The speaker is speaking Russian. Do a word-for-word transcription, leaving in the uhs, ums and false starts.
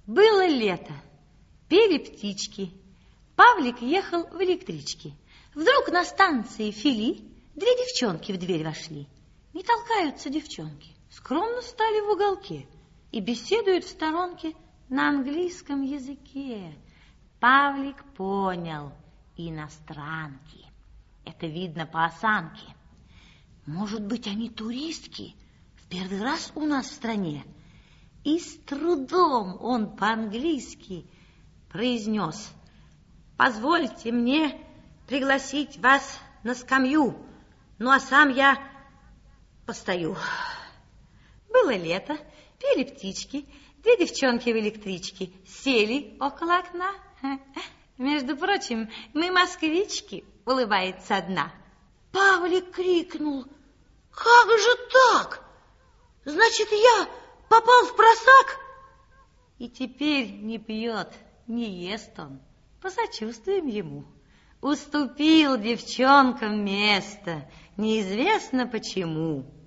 Было лето, пели птички, Павлик ехал в электричке. Вдруг на станции Фили две девчонки в дверь вошли. Не толкаются девчонки, скромно стали в уголке и беседуют в сторонке на английском языке. Павлик понял: иностранки. Это видно по осанке. Может быть, они туристки, в первый раз у нас в стране. И с трудом он по-английски произнес: позвольте мне пригласить вас на скамью, ну а сам я постою. Было лето, пели птички, две девчонки в электричке сели около окна. Между прочим, мы москвички, улыбается одна. Павлик крикнул: как же так? Значит, я попал в просак? И теперь не пьет, не ест он. Посочувствуем ему. Уступил девчонкам место, неизвестно почему.